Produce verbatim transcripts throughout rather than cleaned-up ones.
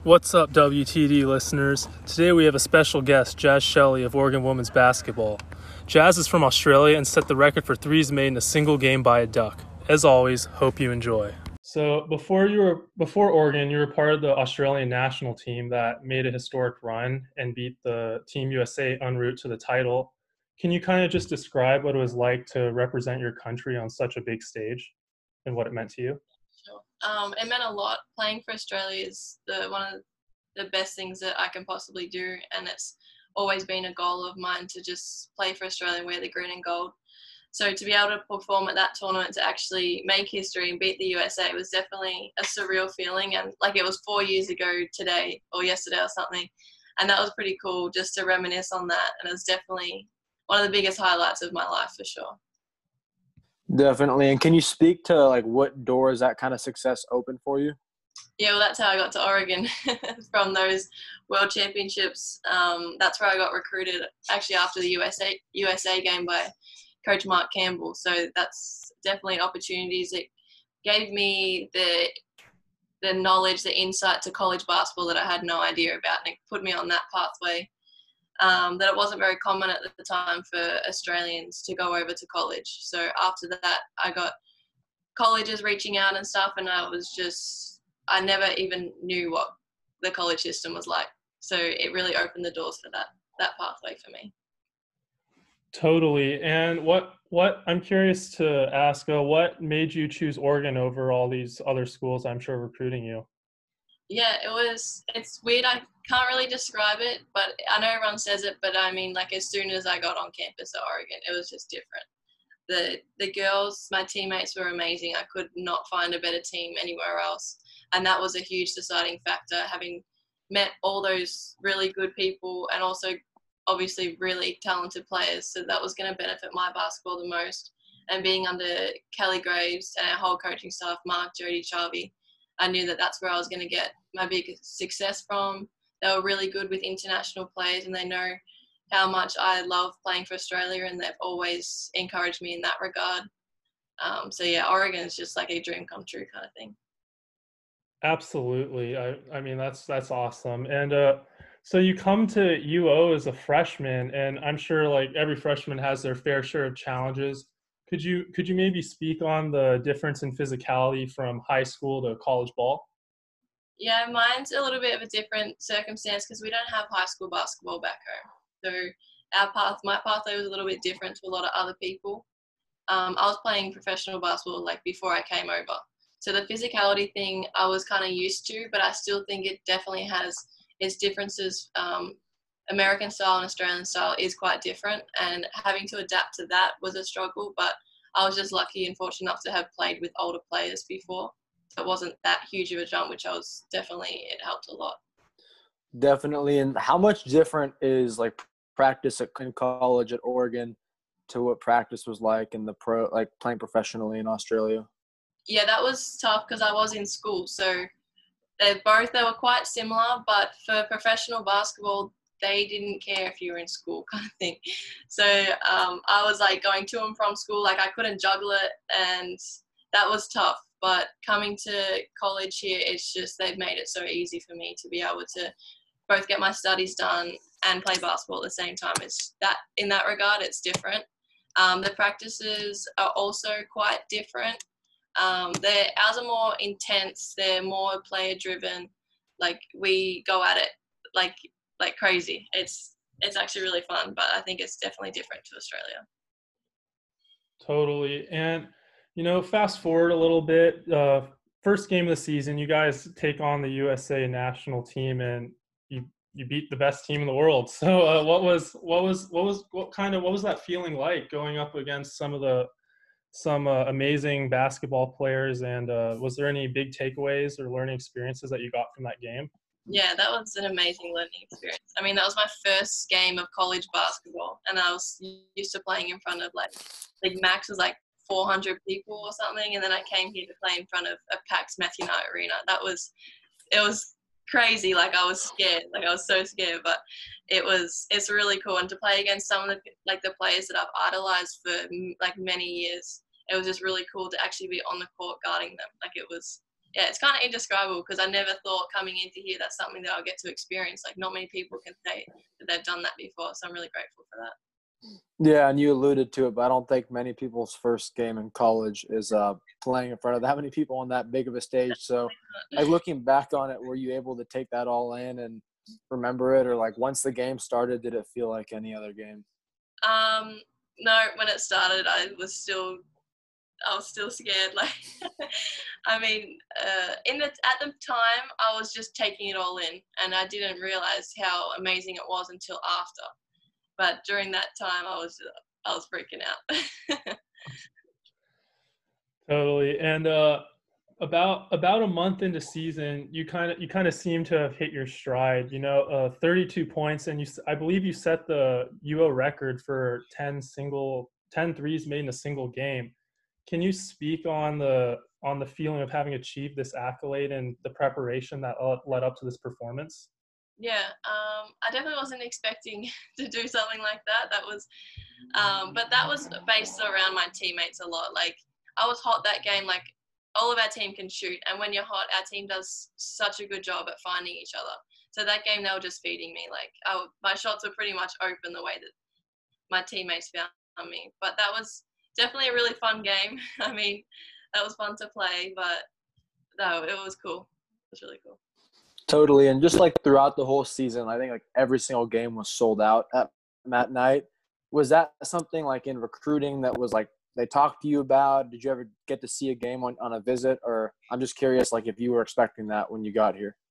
What's up, W T D listeners? Today we have a special guest, Jazz Shelley of Oregon Women's Basketball. Jazz is from Australia and set the record for threes made in a single game by a Duck. As always, hope you enjoy. So before you were before Oregon, you were part of the Australian national team that made a historic run and beat the Team U S A en route to the title. Can you kind of just describe what it was like to represent your country on such a big stage and what it meant to you? Sure. Um, it meant a lot. Playing for Australia is the one of the best things that I can possibly do, and it's always been a goal of mine to just play for Australia and wear the green and gold. So to be able to perform at that tournament, to actually make history and beat the U S A was definitely a surreal feeling, and like it was four years ago today or yesterday or something, and that was pretty cool just to reminisce on that, and it was definitely one of the biggest highlights of my life for sure. Definitely. And can you speak to like what doors that kind of success opened for you? Yeah, well, that's how I got to Oregon from those World Championships. Um, that's where I got recruited actually after the U S A U S A game by Coach Mark Campbell. So that's definitely opportunities. It gave me the the knowledge, the insight to college basketball that I had no idea about, and it put me on that pathway. Um, that it wasn't very common at the time for Australians to go over to college. So after that, I got colleges reaching out and stuff, and I was just, I never even knew what the college system was like. So it really opened the doors for that, that pathway for me. Totally. And what, what I'm curious to ask, uh, what made you choose Oregon over all these other schools I'm sure recruiting you? Yeah, it was, it's weird. I can't really describe it, but I know everyone says it, but I mean, like as soon as I got on campus at Oregon, it was just different. The the girls, my teammates were amazing. I could not find a better team anywhere else. And that was a huge deciding factor, having met all those really good people and also obviously really talented players. So that was going to benefit my basketball the most. And being under Kelly Graves and our whole coaching staff, Mark, Jody, Charvy, I knew that that's where I was going to get my big success from. They were really good with international players, and they know how much I love playing for Australia, and they've always encouraged me in that regard. Um, so yeah, Oregon is just like a dream come true kind of thing. Absolutely. I, I mean, that's, that's awesome. And, uh, so you come to U O as a freshman, and I'm sure like every freshman has their fair share of challenges. Could you, could you maybe speak on the difference in physicality from high school to college ball? Yeah, mine's a little bit of a different circumstance because we don't have high school basketball back home. So our path, my pathway was a little bit different to a lot of other people. Um, I was playing professional basketball like before I came over. So the physicality thing I was kind of used to, but I still think it definitely has its differences. Um, American style and Australian style is quite different, and having to adapt to that was a struggle, but I was just lucky and fortunate enough to have played with older players before. So it wasn't that huge of a jump, which I was definitely, it helped a lot. Definitely. And how much different is like practice at in college at Oregon to what practice was like in the pro, like playing professionally in Australia? Yeah, that was tough because I was in school. So they both, they were quite similar, but for professional basketball, they didn't care if you were in school kind of thing. So um, I was like going to and from school, like I couldn't juggle it, and that was tough. But coming to college here, it's just they've made it so easy for me to be able to both get my studies done and play basketball at the same time. It's that in that regard, it's different. Um, the practices are also quite different. Um, they're, ours are more intense. They're more player driven. Like we go at it like like crazy. It's it's actually really fun, but I think it's definitely different to Australia. Totally. And, you know, fast forward a little bit, uh, first game of the season, you guys take on the U S A national team, and you, you beat the best team in the world. So uh, what was, what was, what was, what kind of, what was that feeling like going up against some of the, some uh, amazing basketball players? And uh, was there any big takeaways or learning experiences that you got from that game? Yeah, that was an amazing learning experience. I mean, that was my first game of college basketball, and I was used to playing in front of like, like max was like four hundred people or something, and then I came here to play in front of a packed Matthew Knight Arena. That was, it was crazy. Like I was scared, like I was so scared, but it was, it's really cool. And to play against some of the, like the players that I've idolized for like many years, it was just really cool to actually be on the court guarding them. Like it was, yeah, it's kind of indescribable because I never thought coming into here that's something that I'll get to experience. Like, not many people can say that they've done that before, so I'm really grateful for that. Yeah, and you alluded to it, but I don't think many people's first game in college is uh, playing in front of that many people on that big of a stage. So, like, looking back on it, were you able to take that all in and remember it, or like once the game started, did it feel like any other game? Um, no, when it started, I was still, I was still scared. Like, I mean, uh, in the at the time, I was just taking it all in, and I didn't realize how amazing it was until after. But during that time, I was, I was freaking out. Totally. And uh, about about a month into season, you kind of you kind of seem to have hit your stride. You know, uh, thirty-two points, and you s- I believe you set the U O record for ten single ten threes made in a single game. Can you speak on the on the feeling of having achieved this accolade and the preparation that uh, led up to this performance? Yeah, um, I definitely wasn't expecting to do something like that. That was, um, but that was based around my teammates a lot. Like, I was hot that game. Like, all of our team can shoot, and when you're hot, our team does such a good job at finding each other. So that game, they were just feeding me. Like, I, my shots were pretty much open the way that my teammates found me. But that was definitely a really fun game. I mean, that was fun to play, but no, it was cool. It was really cool. Totally, and just like throughout the whole season, I think like every single game was sold out at that night. Was that something like in recruiting that was like they talked to you about? Did you ever get to see a game on, on a visit? Or I'm just curious, like if you were expecting that when you got here.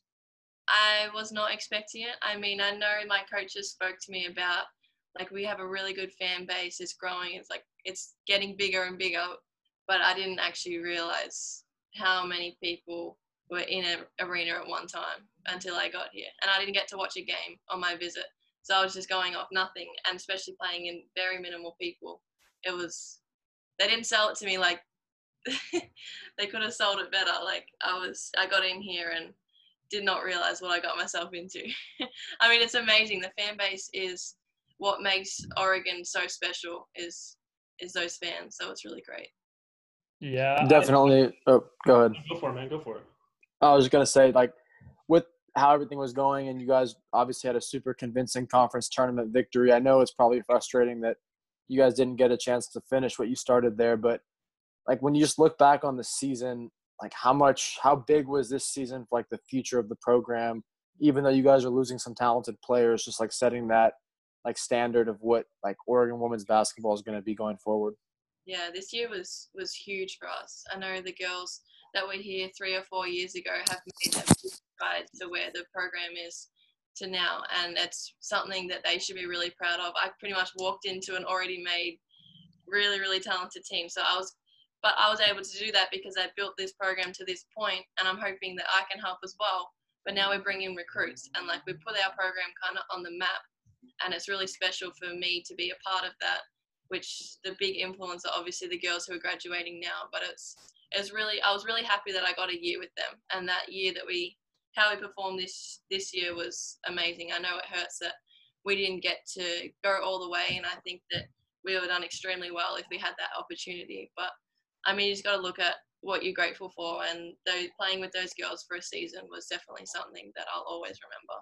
I was not expecting it. I mean, I know my coaches spoke to me about, like, we have a really good fan base. It's growing. It's like, it's getting bigger and bigger. But I didn't actually realize how many people were in an arena at one time until I got here. And I didn't get to watch a game on my visit. So I was just going off nothing, and especially playing in very minimal people. It was, they didn't sell it to me like they could have sold it better. Like, I was, I got in here and did not realize what I got myself into. I mean, it's amazing. The fan base is what makes Oregon so special, is is those fans. So it's really great. Yeah, I, Definitely. Oh, go ahead. go for it, man. Go for it. I was just gonna say, like, with how everything was going, and you guys obviously had a super convincing conference tournament victory. I know it's probably frustrating that you guys didn't get a chance to finish what you started there, but like when you just look back on the season, like how much, how big was this season for like the future of the program? Even though you guys are losing some talented players, just like setting that like standard of what like Oregon women's basketball is going to be going forward. Yeah, this year was was huge for us. I know the girls that were here three or four years ago have made that big stride to where the program is to now, and it's something that they should be really proud of. I pretty much walked into an already made, really, really talented team. So I was, but I was able to do that because I built this program to this point, and I'm hoping that I can help as well. But now we're bringing recruits, and like we put our program kind of on the map, and it's really special for me to be a part of that. Which the big influence are obviously the girls who are graduating now, but it's it's really I was really happy that I got a year with them, and that year that we how we performed this this year was amazing. I know it hurts that we didn't get to go all the way, and I think that we would have done extremely well if we had that opportunity. But I mean, you just got to look at what you're grateful for, and though playing with those girls for a season was definitely something that I'll always remember.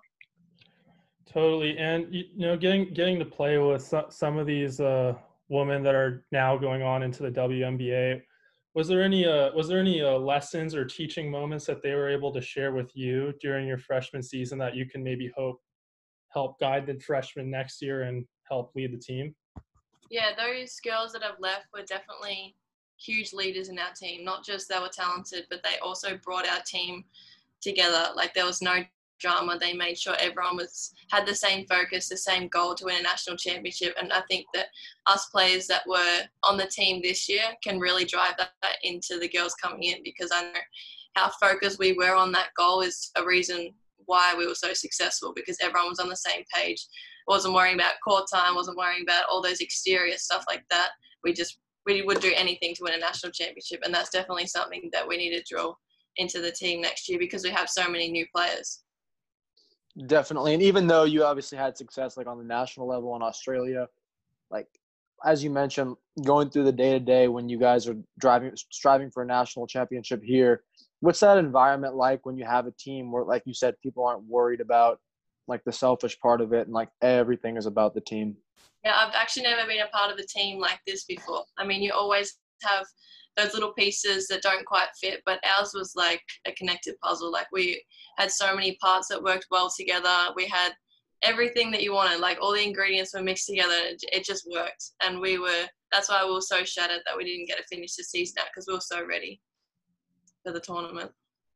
Totally, and you know, getting getting to play with some, some of these uh, women that are now going on into the W N B A. Was there any uh, was there any uh, lessons or teaching moments that they were able to share with you during your freshman season that you can maybe hope help guide the freshmen next year and help lead the team? Yeah, those girls that have left were definitely huge leaders in our team. Not just they were talented, but they also brought our team together. Like, there was no drama. They made sure everyone was had the same focus, the same goal to win a national championship. And I think that us players that were on the team this year can really drive that, that into the girls coming in, because I know how focused we were on that goal is a reason why we were so successful, because everyone was on the same page. Wasn't worrying about court time, wasn't worrying about all those exterior stuff like that. We just we would do anything to win a national championship, and that's definitely something that we need to drill into the team next year, because we have so many new players. Definitely. And even though you obviously had success like on the national level in Australia, like as you mentioned, going through the day to day when you guys are driving striving for a national championship here, what's that environment like when you have a team where, like you said, people aren't worried about like the selfish part of it and like everything is about the team? Yeah, I've actually never been a part of a team like this before. I mean, you always have those little pieces that don't quite fit, but ours was like a connected puzzle. Like we had so many parts that worked well together. We had everything that you wanted, like all the ingredients were mixed together. It, it just worked. And we were, that's why we were so shattered that we didn't get to finish the season out, because we were so ready for the tournament.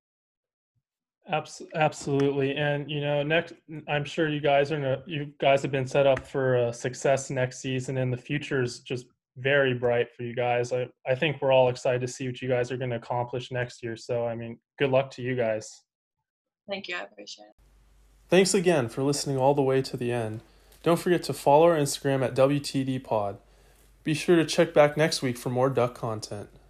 Absolutely. And, you know, next, I'm sure you guys are, you guys have been set up for uh, success next season, and the future is just very bright for you guys. I, I think we're all excited to see what you guys are going to accomplish next year. So, I mean, good luck to you guys. Thank you. I appreciate it. Thanks again for listening all the way to the end. Don't forget to follow our Instagram at W T D Pod. Be sure to check back next week for more Duck content.